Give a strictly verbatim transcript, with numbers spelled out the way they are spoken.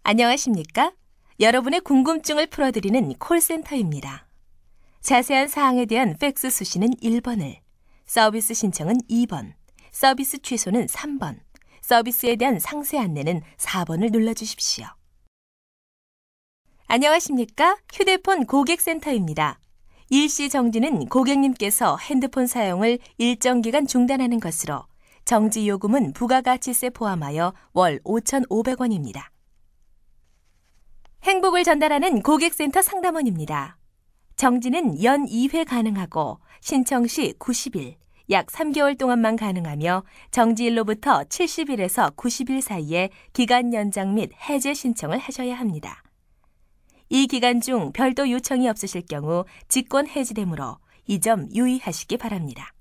안녕하십니까? 여러분의 궁금증을 풀어드리는 콜센터입니다. 자세한 사항에 대한 팩스 수신은 일 번을, 서비스 신청은 이 번, 서비스 취소는 삼 번, 서비스에 대한 상세 안내는 사 번을 눌러주십시오. 안녕하십니까? 휴대폰 고객센터입니다. 일시 정지는 고객님께서 핸드폰 사용을 일정 기간 중단하는 것으로 정지 요금은 부가가치세 포함하여 월 오천오백 원입니다. 행복을 전달하는 고객센터 상담원입니다. 정지는 연 이 회 가능하고 신청 시 구십 일, 약 삼 개월 동안만 가능하며 정지일로부터 칠십 일에서 구십 일 사이에 기간 연장 및 해제 신청을 하셔야 합니다. 이 기간 중 별도 요청이 없으실 경우 직권 해지되므로 이 점 유의하시기 바랍니다.